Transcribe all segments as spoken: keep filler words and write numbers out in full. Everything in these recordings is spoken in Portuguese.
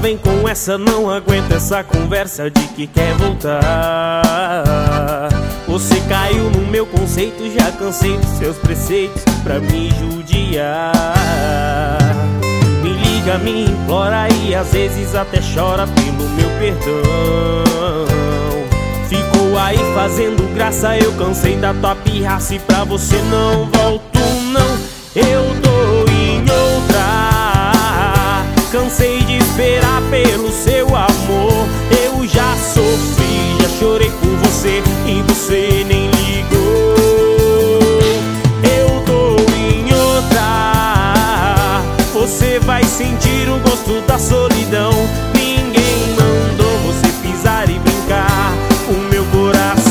vem com essa, não aguento essa conversa de que quer voltar. Você caiu no meu conceito, já cansei dos seus preceitos pra me judiar. Me liga, me implora e às vezes até chora pelo meu perdão. Ficou aí fazendo graça, eu cansei da tua pirraça e pra você não volto não. Eu tô em outra, cansei de esperar pelo seu amor. Eu já sofri, já chorei por você e você nem ligou. Eu tô em outra, você vai sentir o gosto da solidão. Ninguém mandou você pisar e brincar com meu coração.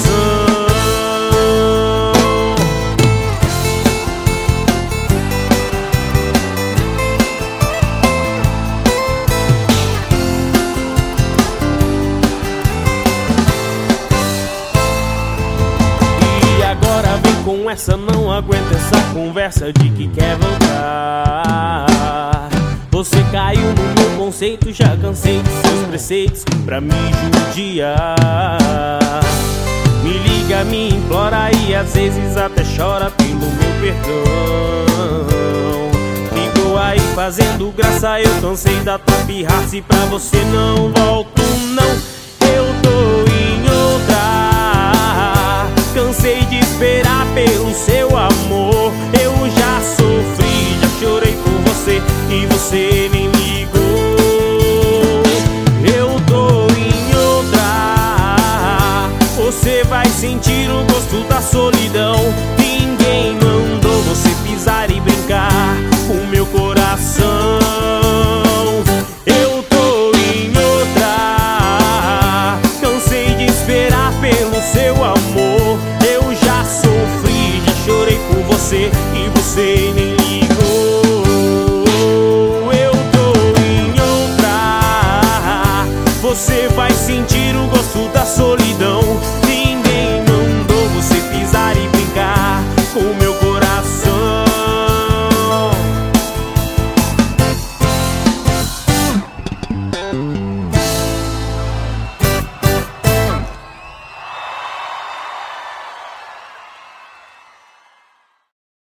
Com essa, não aguento essa conversa de que quer voltar. Você caiu no meu conceito, já cansei de seus preceitos pra me judiar. Me liga, me implora e às vezes até chora pelo meu perdão. Ficou aí fazendo graça, eu cansei da tua pirraça e pra você não volto não. Eu tô em outra, cansei de esperar pelo seu amor. Eu já sofri, já chorei por você e você me